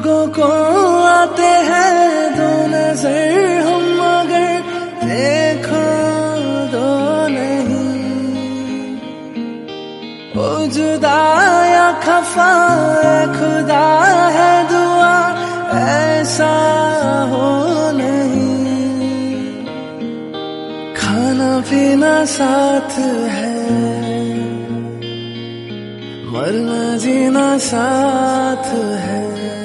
लोगों को आते हैं दो नजर हम मगर देखो दो नहीं। ओ जुदा या खफा खुदा है दुआ ऐसा हो नहीं। खाना पीना साथ है मरना जीना साथ है।